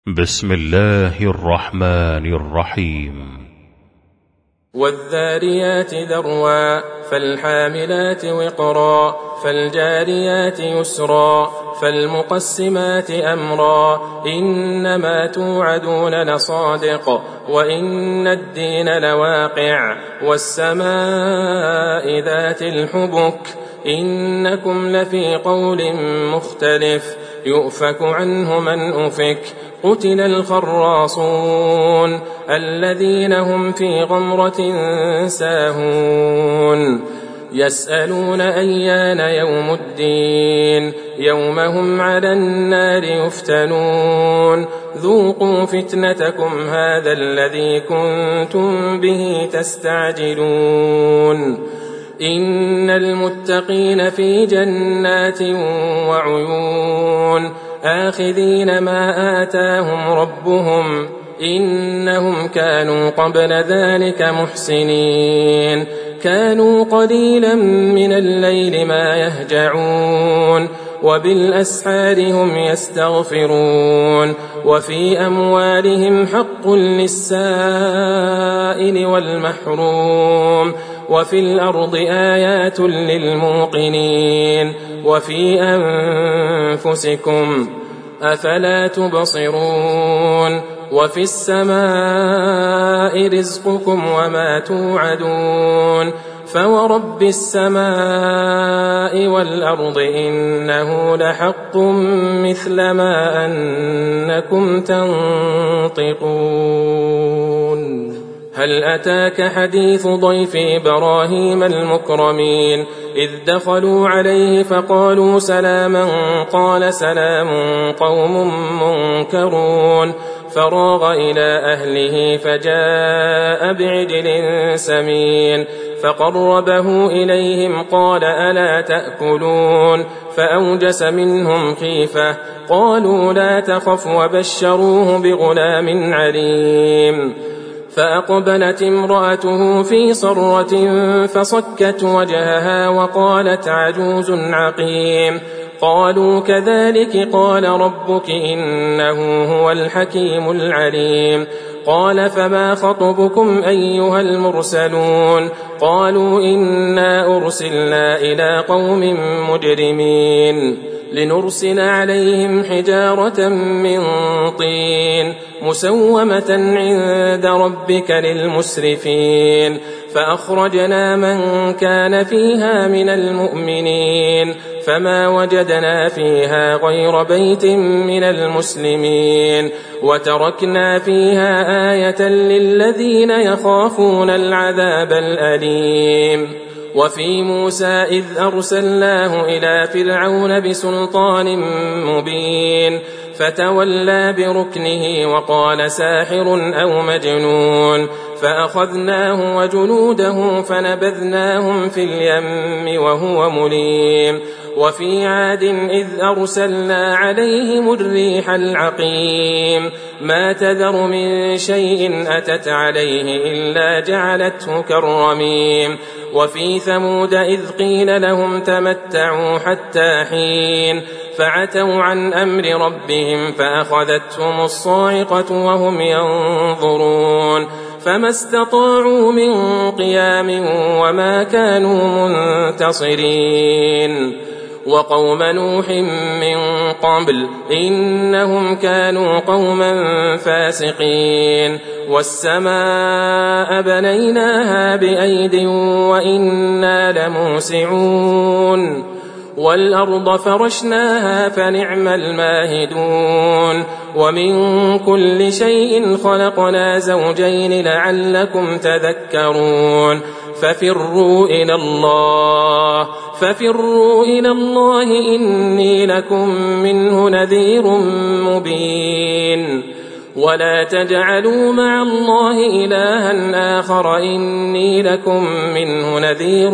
بسم الله الرحمن الرحيم. والذاريات ذروا فالحاملات وقرا فالجاريات يسرا فالمقسمات أمرا إنما توعدون لصادق وإن الدين لواقع والسماء ذات الحبك إنكم لفي قول مختلف يؤفك عنه من أفك قتل الخراصون الذين هم في غمرة ساهون يسألون أيان يوم الدين يوم هم على النار يفتنون ذوقوا فتنتكم هذا الذي كنتم به تستعجلون إن المتقين في جنات وعيون آخذين ما آتاهم ربهم إنهم كانوا قبل ذلك محسنين كانوا قليلا من الليل ما يهجعون وبالأسحار هم يستغفرون وفي أموالهم حق للسائل والمحروم وفي الأرض آيات للموقنين وفي أنفسكم أفلا تبصرون وفي السماء رزقكم وما توعدون فورب السماء والأرض إنه لحق مثل ما أنكم تنطقون هل أتاك حديث ضيف إبراهيم المكرمين إذ دخلوا عليه فقالوا سلاما قال سلام قوم منكرون فراغ إلى أهله فجاء بعجل سمين فقربه إليهم قال ألا تأكلون فأوجس منهم خيفة قالوا لا تخف وبشروه بغلام عليم فأقبلت امرأته في صرة فصكت وجهها وقالت عجوز عقيم قالوا كذلك قال ربك إنه هو الحكيم العليم قال فما خطبكم أيها المرسلون قالوا إنا أرسلنا إلى قوم مجرمين لنرسل عليهم حجارة من طين مسومة عند ربك للمسرفين فأخرجنا من كان فيها من المؤمنين فما وجدنا فيها غير بيت من المسلمين وتركنا فيها آية للذين يخافون العذاب الأليم وفي موسى إذ أرسلناه إلى فرعون بسلطان مبين فتولى بركنه وقال ساحر أو مجنون فأخذناه وجنوده فنبذناهم في اليم وهو مليم وفي عاد إذ أرسلنا عليهم الريح العقيم ما تذر من شيء أتت عليه إلا جعلته كالرميم وفي ثمود إذ قيل لهم تمتعوا حتى حين فعتوا عن أمر ربهم فأخذتهم الصاعقة وهم ينظرون فما استطاعوا من قيام وما كانوا منتصرين وقوم نوح من قبل إنهم كانوا قوما فاسقين والسماء بنيناها بأيد وإنا لموسعون والأرض فرشناها فنعم الماهدون ومن كل شيء خلقنا زوجين لعلكم تذكرون ففروا إلى الله إني لكم منه نذير مبين ولا تجعلوا مع الله إلها آخر إني لكم منه نذير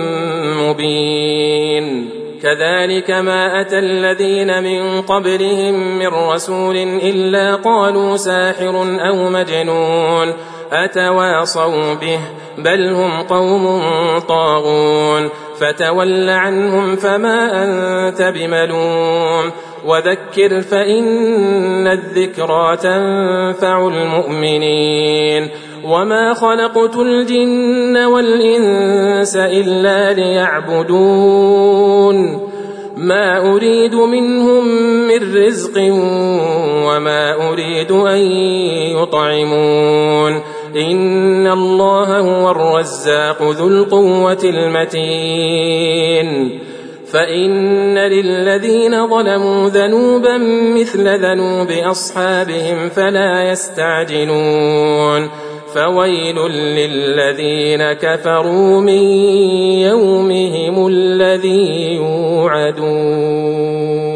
مبين كذلك ما أتى الذين من قبلهم من رسول إلا قالوا ساحر أو مجنون أتواصوا به بل هم قوم طاغون فتول عنهم فما أنت بملوم وذكر فإن الذكرى تنفع المؤمنين وما خلقت الجن والإنس إلا ليعبدون ما أريد منهم من رزق وما أريد أن يطعمون إن الله هو الرزاق ذو القوة المتين فإن للذين ظلموا ذنوبا مثل ذنوب أصحابهم فلا يستعجلون فويل للذين كفروا من يومهم الذي يوعدون